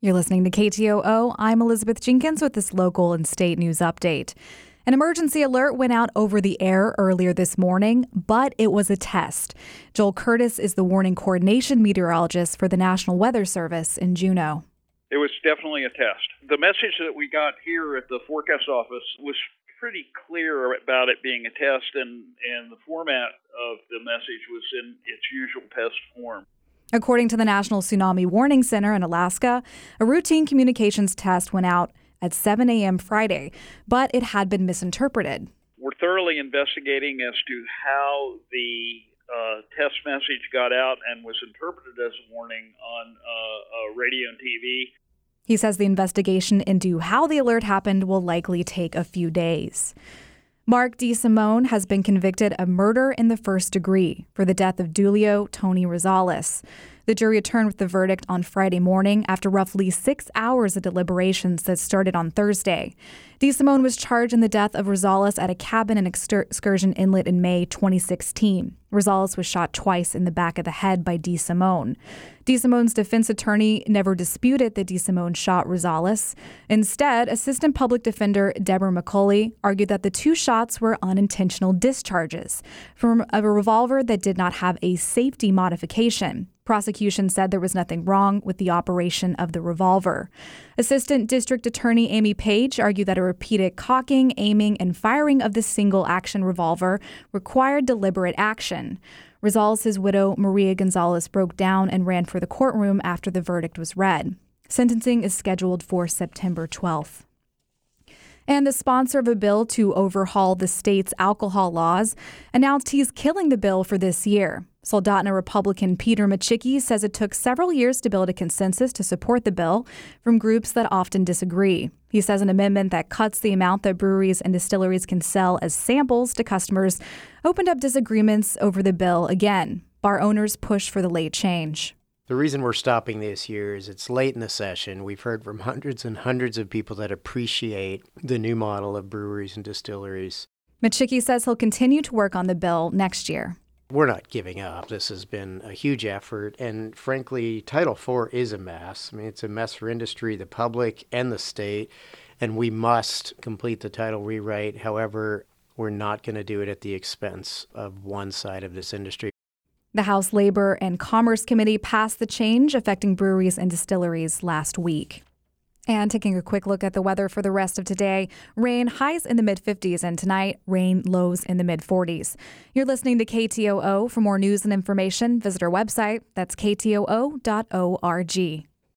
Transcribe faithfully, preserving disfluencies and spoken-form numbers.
You're listening to K T O O. I'm Elizabeth Jenkins with this local and state news update. An emergency alert went out over the air earlier this morning, but it was a test. Joel Curtis is the warning coordination meteorologist for the National Weather Service in Juneau. It was definitely a test. The message that we got here at the forecast office was pretty clear about it being a test, and, and the format of the message was in its usual test form. According to the National Tsunami Warning Center in Alaska, a routine communications test went out at seven a.m. Friday, but it had been misinterpreted. We're thoroughly investigating as to how the uh, test message got out and was interpreted as a warning on uh, uh, radio and T V. He says the investigation into how the alert happened will likely take a few days. Mark DeSimone has been convicted of murder in the first degree for the death of Dulio Tony Rosales. The jury returned with the verdict on Friday morning after roughly six hours of deliberations that started on Thursday. DeSimone was charged in the death of Rosales at a cabin in Excursion Inlet in May twenty sixteen. Rosales was shot twice in the back of the head by DeSimone. DeSimone's defense attorney never disputed that DeSimone shot Rosales. Instead, Assistant Public Defender Deborah McCauley argued that the two shots were unintentional discharges from a revolver that did not have a safety modification. Prosecution said there was nothing wrong with the operation of the revolver. Assistant District Attorney Amy Page argued that a repeated cocking, aiming, and firing of the single-action revolver required deliberate action. Rosales' widow, Maria Gonzalez, broke down and ran for the courtroom after the verdict was read. Sentencing is scheduled for September twelfth. And the sponsor of a bill to overhaul the state's alcohol laws announced he's killing the bill for this year. Soldotna Republican Peter Micciche says it took several years to build a consensus to support the bill from groups that often disagree. He says an amendment that cuts the amount that breweries and distilleries can sell as samples to customers opened up disagreements over the bill again. Bar owners push for the late change. The reason we're stopping this year is it's late in the session. We've heard from hundreds and hundreds of people that appreciate the new model of breweries and distilleries. Micciche says he'll continue to work on the bill next year. We're not giving up. This has been a huge effort, and frankly, Title four is a mess. I mean, it's a mess for industry, the public, and the state, and we must complete the title rewrite. However, we're not going to do it at the expense of one side of this industry. The House Labor and Commerce Committee passed the change affecting breweries and distilleries last week. And taking a quick look at the weather for the rest of today, rain highs in the mid fifties, and tonight, rain lows in the mid forties. You're listening to K T O O. For more news and information, visit our website. That's K T O O dot org.